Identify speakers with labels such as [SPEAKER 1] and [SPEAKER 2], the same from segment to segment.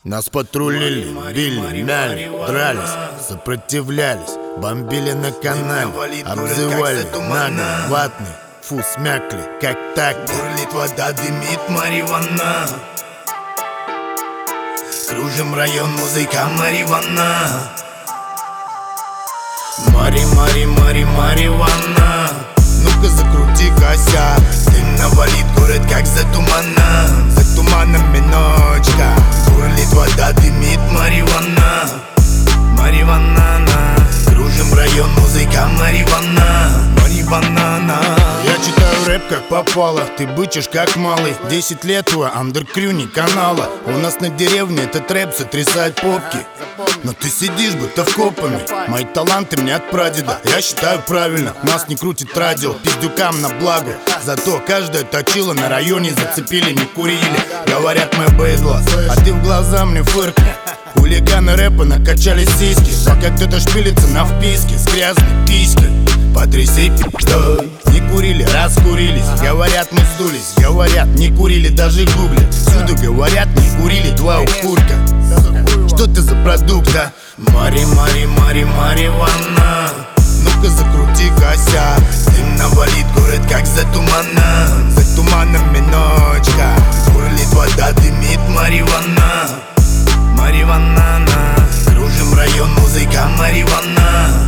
[SPEAKER 1] Нас патрулили, били, мяли, дрались, сопротивлялись, бомбили на канале, обзывали, нагло, ватный, фу, смякли, как так-то.
[SPEAKER 2] Бурлит вода, дымит марихуана. Кружим район, музыка марихуана. Марихуана.
[SPEAKER 1] Ну-ка закрути кося,
[SPEAKER 2] Дым навалит город, как за туманом.
[SPEAKER 1] за туманами ночка.
[SPEAKER 2] Бурлит вода, дымит марихуана. Кружим район, музыка марихуана.
[SPEAKER 1] Я читаю рэп как попало, ты бычишь как малый. 10 лет твой андеркрюни канала. У нас на деревне этот рэп сотрясает попки. Но ты сидишь будто вкопами. Мои таланты мне от прадеда. Я считаю правильно, нас не крутит радио пиздюкам на благо. Зато каждое точило на районе зацепили, не курили. Говорят, мы бейдло, а ты в глаза мне фыркни. Хулиганы рэпа накачали сиськи, пока кто-то шпилится на вписке с грязной писькой.
[SPEAKER 2] Потряси пи***й.
[SPEAKER 1] Не курили, раскурились. Говорят, мы сдулись. Говорят, не курили, даже гуглят. Всюду говорят, не курили, два укурка. Что ты за продукт, а?
[SPEAKER 2] Марихуана.
[SPEAKER 1] Ну-ка закрути кося.
[SPEAKER 2] Дым навалит город, как за туманом.
[SPEAKER 1] За туманами ночка.
[SPEAKER 2] Бурлит вода, дымит марихуана. Кружим район, музыка марихуана.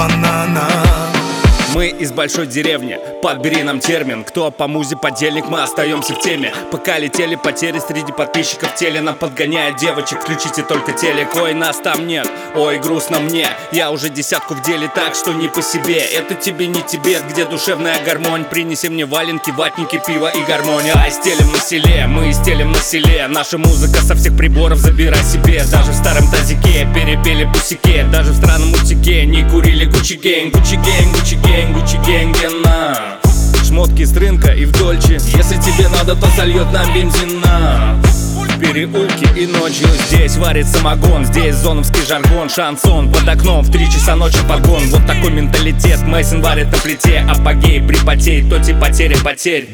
[SPEAKER 3] Мы из большой деревни, подбери нам термин. Кто по музе подельник, мы остаемся в теме. Пока летели потери среди подписчиков, теле нам подгоняет девочек. Включите только телек, ой, нас там нет. Ой, грустно мне, я уже десятку в деле, так что не по себе. Это тебе не Тибет, где душевная гармонь. Принеси мне валенки, ватники, пиво и гармония. А стелим на селе, мы стелим на селе. Наша музыка со всех приборов забирай себе. Даже в старом тазике перепели пусике. Даже в странном утике не курили Гуччи гэнг, Гуччи гэнг, Гуччи гэнг, Гуччи гэнгена. Шмотки с рынка и в Дольче. Если тебе надо, то сольет нам бензина. В переулке и ночью здесь варит самогон. Здесь зоновский жаргон, шансон под окном в 3 часа ночи подгон. Вот такой менталитет, Мейсон варит на плите. Апогей припотей, то те потери потерь.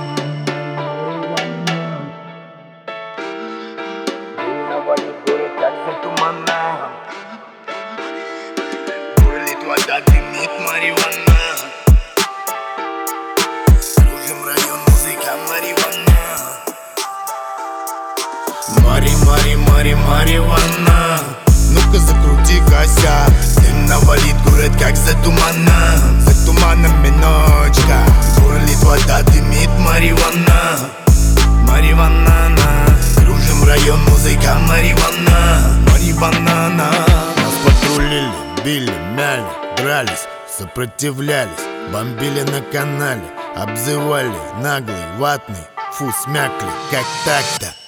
[SPEAKER 2] Бурлит вода, дымит марихуана. Кружим район, музыка марихуана. Марихуана.
[SPEAKER 1] Ну-ка закрути кося.
[SPEAKER 2] Дым навалит город, как за туманом.
[SPEAKER 1] За туманами ночка.
[SPEAKER 2] Бурлит вода, дымит марихуана. Кружим район, музыка марихуана.
[SPEAKER 1] Нас патрулили, били, мяли, дрались, сопротивлялись, бомбили на канале, обзывали, наглый, ватный, фу, смякли, как так-то.